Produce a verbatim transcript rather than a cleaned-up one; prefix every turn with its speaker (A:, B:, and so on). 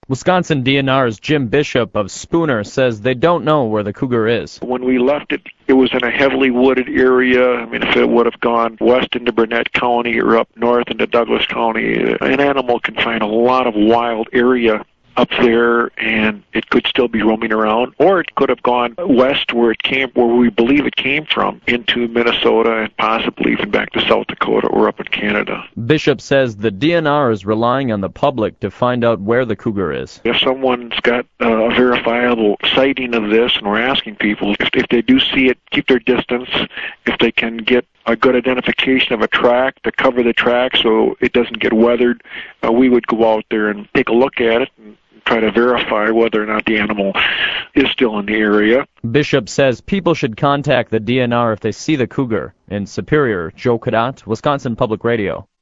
A: Wisconsin D N R's Jim Bishop of Spooner says they don't know where the cougar is.
B: When we left it, it was in a heavily wooded area. I mean, if it would have gone west into Burnett County or up north into Douglas County, an animal can find a lot of wild area up there, and it could still be roaming around, or it could have gone west where it came, where we believe it came from, into Minnesota and possibly even back to South Dakota or up in Canada.
A: Bishop says the D N R is relying on the public to find out where the cougar is.
B: If someone's got uh, a verifiable sighting of this, and we're asking people, if, if they do see it, keep their distance. If they can get a good identification of a track to cover the track so it doesn't get weathered, uh, we would go out there and take a look at it and try to verify whether or not the animal is still in the area.
A: Bishop says people should contact the D N R if they see the cougar. In Superior, Joe Cadotte, Wisconsin Public Radio.